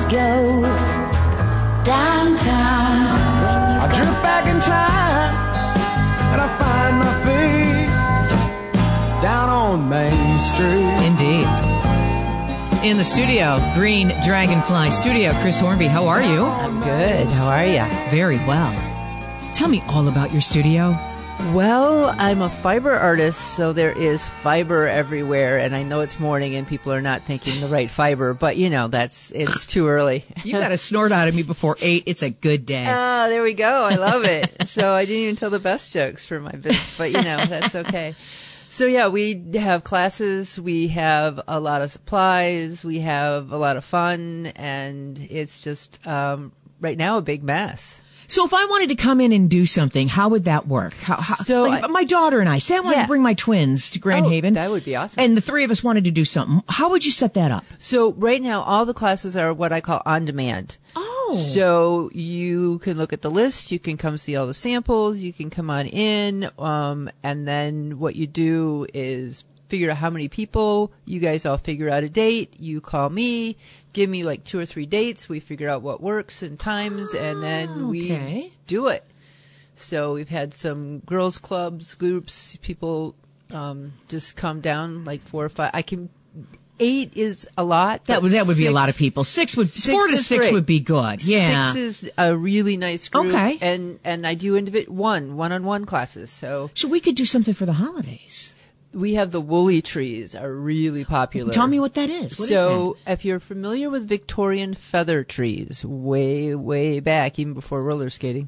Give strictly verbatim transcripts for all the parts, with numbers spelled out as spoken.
let's go downtown. When you I drift back in time and I find my feet down on Main Street. Indeed. In the studio, Green Dragonfly Studio, Chris Hornby, how are you? I'm good. How are you? Very well. Tell me all about your studio. Well, I'm a fiber artist, so there is fiber everywhere, and I know it's morning and people are not thinking the right fiber, but you know, that's, it's too early. You got a snort out of me before eight. It's a good day. Oh, there we go. I love it. So I didn't even tell the best jokes for my bits, but you know, that's okay. So yeah, we have classes, we have a lot of supplies, we have a lot of fun, and it's just, um, right now a big mess. So if I wanted to come in and do something, how would that work? How, how, so like I, my daughter and I, say I wanted yeah. to bring my twins to Grand oh, Haven. That would be awesome. And the three of us wanted to do something. How would you set that up? So right now, all the classes are what I call on demand. Oh. So you can look at the list, you can come see all the samples, you can come on in, um, and then what you do is figure out how many people, you guys all figure out a date, you call me, give me like two or three dates, we figure out what works and times, and then okay. we do it. So we've had some girls clubs, groups, people um, just come down, like four or five. I can... Eight is a lot. That would that would six, be a lot of people. Six would six four to six great. would be good. Yeah, six is a really nice group. Okay, and and I do individ one one on one classes. So so we could do something for the holidays. We have the woolly trees are really popular. Tell me what that is. What so is that? If you're familiar with Victorian feather trees, way way back, even before roller skating.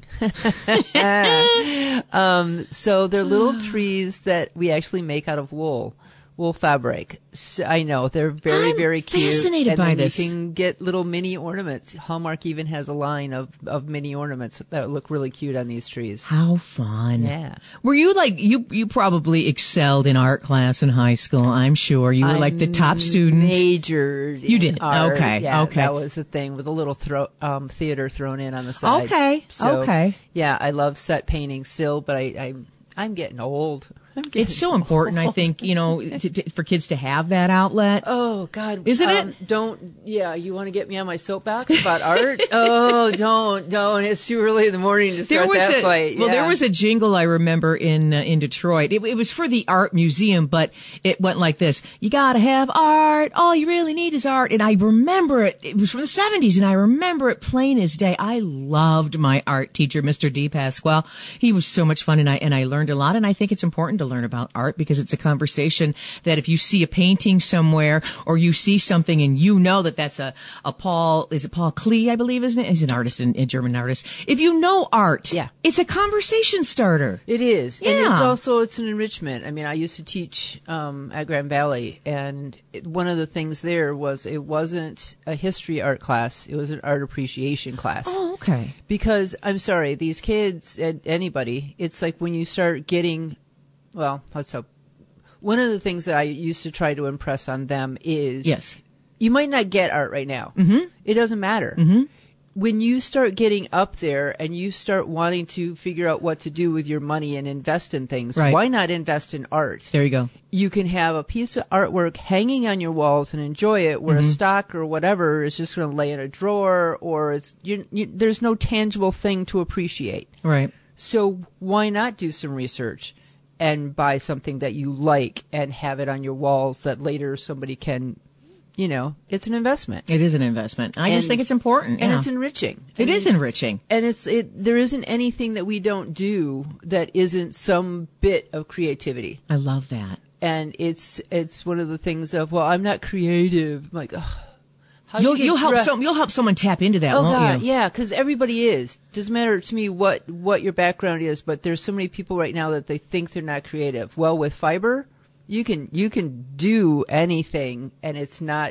um, so they're little trees that we actually make out of wool. Wool fabric. So I know they're very, I'm very cute. Fascinated and by then this. You can get little mini ornaments. Hallmark even has a line of, of mini ornaments that look really cute on these trees. How fun! Yeah. Were you like you? You probably excelled in art class in high school. I'm sure you were I like the top student. Majored. You in did. Art. Okay. Yeah, okay. That was the thing with a little thro- um, theater thrown in on the side. Okay. So, okay. Yeah, I love set painting still, but I, I I'm getting old. It's so important, I think, you know, to, to, for kids to have that outlet. Oh, God. Isn't um, it? Don't, yeah, you want to get me on my soapbox about art? Oh, don't, don't. It's too early in the morning to start that a, fight. Well, yeah. there was a jingle I remember in uh, in Detroit. It, it was for the art museum, but it went like this. You gotta have art. All you really need is art. And I remember it. It was from the seventies, and I remember it plain as day. I loved my art teacher, Mister D. Pasquale. He was so much fun, and I, and I learned a lot, and I think it's important to learn about art because it's a conversation that if you see a painting somewhere or you see something and you know that that's a, a Paul, is it Paul Klee, I believe, isn't it? He's an artist, and a German artist. If you know art, yeah. it's a conversation starter. It is. Yeah. And it's also, it's an enrichment. I mean, I used to teach um, at Grand Valley, and it, one of the things there was it wasn't a history art class. It was an art appreciation class. Oh, okay. Because, I'm sorry, these kids, and anybody, it's like when you start getting, well, let's hope. One of the things that I used to try to impress on them is, yes, you might not get art right now. Mm-hmm. It doesn't matter. Mm-hmm. When you start getting up there and you start wanting to figure out what to do with your money and invest in things, right. why not invest in art? There you go. You can have a piece of artwork hanging on your walls and enjoy it, where mm-hmm. a stock or whatever is just going to lay in a drawer, or it's you, you, there's no tangible thing to appreciate. Right. So why not do some research and buy something that you like and have it on your walls that later somebody can, you know, it's an investment. It is an investment. I and, just think it's important. And yeah. it's enriching. It I is mean, enriching. And it's, it, there isn't anything that we don't do that isn't some bit of creativity. I love that. And it's, it's one of the things of, well, I'm not creative. I'm like, ugh. How You'll, you you'll help dre- some, you'll help someone tap into that, oh, won't God, you? yeah, because everybody is. Doesn't matter to me what, what your background is, but there's so many people right now that they think they're not creative. Well, with fiber, you can, you can do anything, and it's not,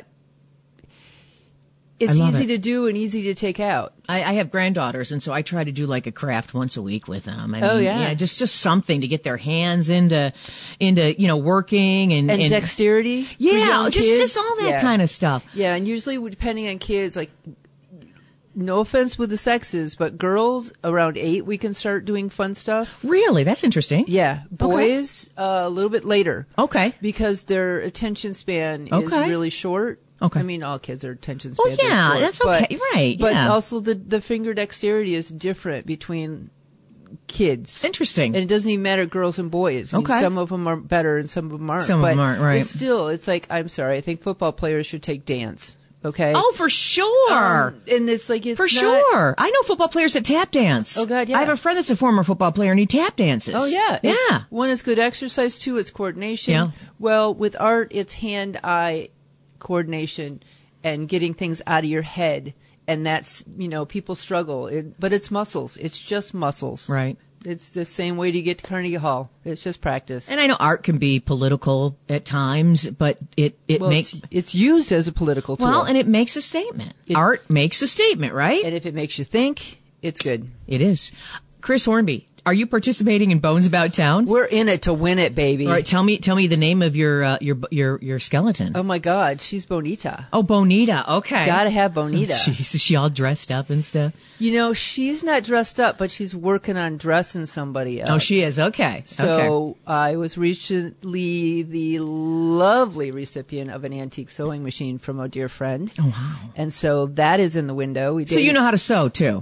it's easy it. to do and easy to take out. I, I have granddaughters, and so I try to do like a craft once a week with them. I oh mean, yeah. yeah, just just something to get their hands into, into you know working and and, and dexterity. for Yeah, young just kids. just all that yeah. kind of stuff. Yeah, and usually depending on kids, like, no offense with the sexes, but girls around eight we can start doing fun stuff. Really, that's interesting. Yeah, boys okay. uh, a little bit later. Okay, because their attention span okay. is really short. Okay. I mean, all kids are attention Well, span. yeah, short, that's but- okay. Right, But yeah. also the, the finger dexterity is different between kids. Interesting. And it doesn't even matter girls and boys. I mean, Okay. some of them are better and some of them aren't. Some of but them aren't, right. It's still, it's like, I'm sorry, I think football players should take dance. Okay? Oh, for sure. Um, and it's like, it's For not- sure. I know football players that tap dance. Oh, God, yeah. I have a friend that's a former football player and he tap dances. Oh yeah, Yeah. It's, one, it's good exercise. Two, it's coordination. Yeah. Well, with art, it's hand-eye coordination and getting things out of your head, and that's you know people struggle, it, but it's muscles. It's just muscles. Right. It's the same way to get to Carnegie Hall. It's just practice. And I know art can be political at times, but it, it well, makes, it's, it's used as a political tool. well, and it makes a statement. It- art makes a statement, right? and if it makes you think, it's good. It is. Chris Hornby, are you participating in Bones About Town? We're in it to win it, baby. All right, tell me, tell me the name of your, uh, your, your, your skeleton. Oh my God, she's Bonita. Oh, Bonita. Okay. Gotta have Bonita. Jeez, is she all dressed up and stuff? You know, she's not dressed up, but she's working on dressing somebody up. Oh, she is. Okay. Okay. So I was recently the lovely recipient of an antique sewing machine from a dear friend. Oh, wow. And so that is in the window. We So did you know how to sew too.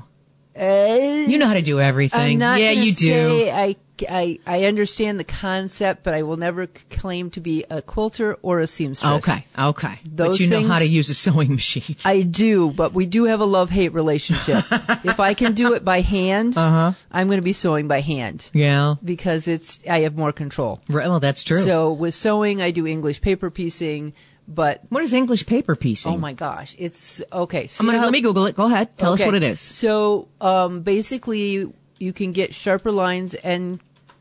Uh, You know how to do everything. I'm not yeah, gonna you do. say I, I, I understand the concept, but I will never c- claim to be a quilter or a seamstress. Okay. Okay. Those but you know things- how to use a sewing machine. I do, but we do have a love-hate relationship. If I can do it by hand, Uh-huh. I'm going to be sewing by hand Yeah. because it's I have more control. Right, well, that's true. So with sewing, I do English paper piecing, but what is English paper piecing? oh my gosh, it's okay. So I'm gonna, you know- let me Google it. Go ahead. Tell us Okay. what it is. So um, basically, you can get sharper lines and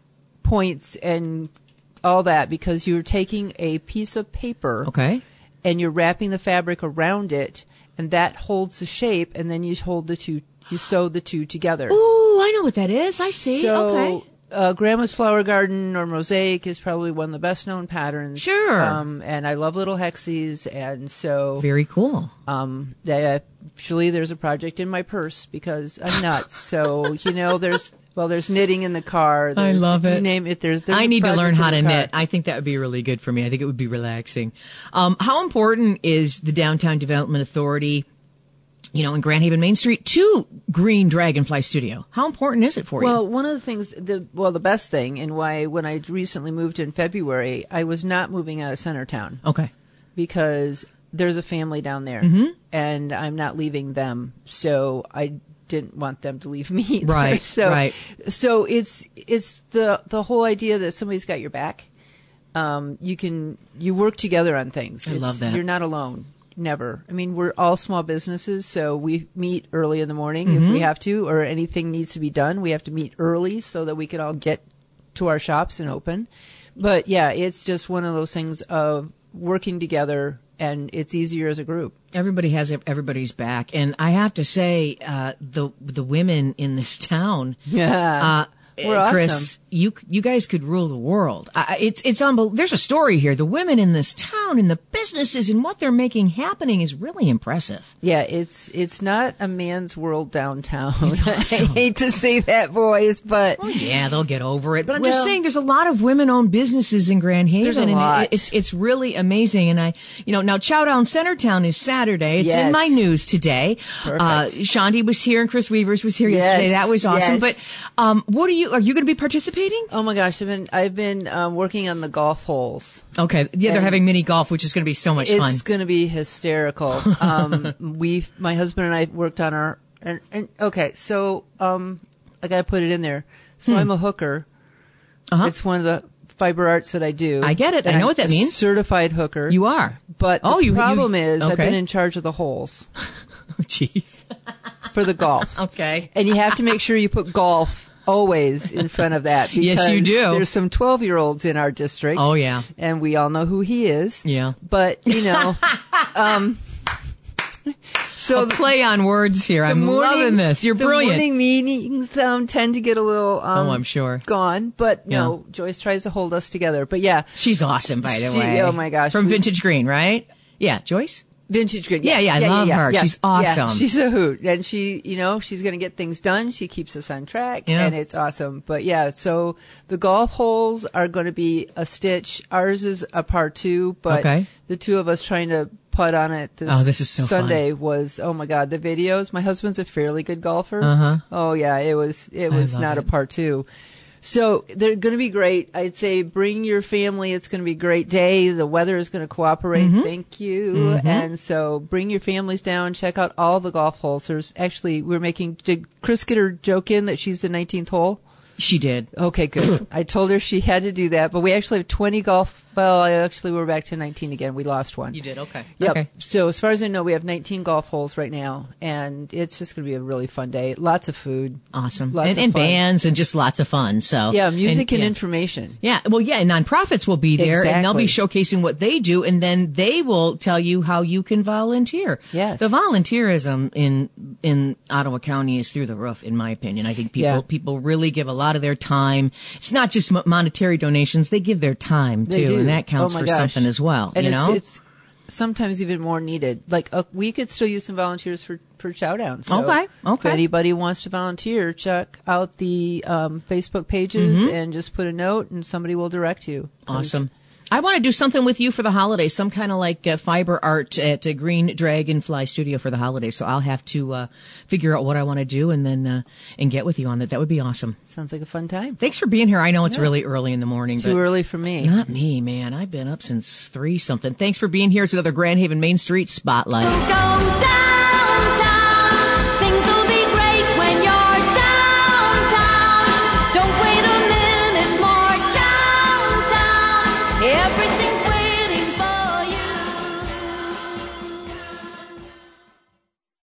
points and all that because you're taking a piece of paper Okay. and you're wrapping the fabric around it, and that holds the shape, and then you hold the two, you sew the two together. Ooh, I know what that is. I see. So, okay. uh, Grandma's Flower Garden or Mosaic is probably one of the best known patterns. Sure. Um, and I love little hexies, and so Very cool. um, they, actually there's a project in my purse because I'm nuts. So you know, there's well, there's knitting in the car. I There's, love it. You name it. There's. there's I a need to project learn in how the to car. knit. I think that would be really good for me. I think it would be relaxing. Um, how important is the Downtown Development Authority, you know, in Grand Haven Main Street to Green Dragonfly Studio? How important is it for Well, you? one of the things, the well, the best thing, and why when I recently moved in February, I was not moving out of Centertown Okay. because there's a family down there, Mm-hmm. and I'm not leaving them. So I didn't want them to leave me either. Right, So, right. so it's it's the the whole idea that somebody's got your back. Um, you can you work together on things. I It's- love that. You're not alone. Never. I mean, we're all small businesses, so we meet early in the morning Mm-hmm. if we have to, or anything needs to be done. We have to meet early so that we can all get to our shops and open. But yeah, it's just one of those things of working together, and it's easier as a group. Everybody has everybody's back, and I have to say, uh, the the women in this town, Yeah. uh, We're Chris, awesome. you you guys could rule the world. I, it's it's unbelievable. There's a story here. The women in this town and the businesses and what they're making happening is really impressive. Yeah, it's it's not a man's world downtown. It's I awesome. hate to say that, boys, but Well, yeah, they'll get over it. But I'm just Well- saying, there's a lot of women-owned businesses in Grand Haven, There's a and it- lot. it's it's really amazing. And I, you know, now Chowdown Centertown is Saturday. It's in Yes. my news today. Perfect. Uh, Shandi was here and Chris Weavers was here yesterday. Yes, That was awesome. yes. But um, what are you? Are you going to be participating? oh my gosh, I've been I've been um, working on the golf holes. Okay, yeah, they're And- having mini golf, which is going to be so much fun. It's going to be hysterical. Um, we, my husband and I worked on our, and, and okay, so, um, I got to put it in there. So I'm a hooker. Uh-huh. It's one of the fiber arts that I do. I get it. I And know I'm what that a means. Certified hooker. You are. But Oh, the you- you- problem is I've okay. been in charge of the holes Oh, jeez. for the golf. Okay. And you have to make sure you put golf always in front of that. Because Yes, you do. There's some twelve year olds in our district. Oh, yeah. And we all know who he is. Yeah. But, you know, um, so A play on words here. the I'm morning- loving this. You're the brilliant. morning meetings um, tend to get a little um, Oh, I'm sure. gone, but no, Joyce tries to hold us together. But yeah, She's awesome, by the She- way. oh my gosh. From We- Vintage Green, right? Yeah, Joyce? Vintage Green. Yeah, yes, yeah, I love her. yes, She's yeah. awesome. She's a hoot, and she, you know, she's going to get things done. She keeps us on track, Yeah. and it's awesome. But yeah, so the golf holes are going to be a stitch. Ours is a par two, but Okay. the two of us trying to putt on it this, Oh, this is so Sunday was, oh my God, the videos. My husband's a fairly good golfer. Uh-huh. Oh yeah, it was, it I was love not it. a par two. So they're going to be great. I'd say bring your family. It's going to be a great day. The weather is going to cooperate. Mm-hmm. Thank you. And so bring your families down. Check out all the golf holes. There's actually, we're making, did Chris get her joke in that she's the nineteenth hole? She did. Okay, good. I told her she had to do that, but we actually have twenty golf. Well, I actually we're back to nineteen again. We lost one. You did. Okay. Yep. Okay. So as far as I know, we have nineteen golf holes right now, and it's just going to be a really fun day. Lots of food. Awesome. Lots and of and fun. bands and just lots of fun. So Yeah, music and, yeah. information. Yeah, well, yeah, and nonprofits will be there, and they'll be showcasing what they do, and then they will tell you how you can volunteer. Yes. The volunteerism in in Ottawa County is through the roof, in my opinion. I think people Yeah. people really give a lot of their time. It's not just mo- monetary donations; they give their time They too, do. and that counts Oh my for gosh. something as well. And you it's, know, it's sometimes even more needed. Like uh, we could still use some volunteers for for chowdowns. So Okay, okay. If anybody wants to volunteer, check out the um, Facebook pages and just put a note, and somebody will direct you. 'Cause awesome. I want to do something with you for the holidays, some kind of like uh, fiber art at uh, Green Dragonfly Studio for the holidays. So I'll have to uh, figure out what I want to do and then uh, and get with you on that. That would be awesome. Sounds like a fun time. Thanks for being here. I know it's really early in the morning. Too but early for me. Not me, man. I've been up since three something. Thanks for being here. It's another Grand Haven Main Street Spotlight. Go down.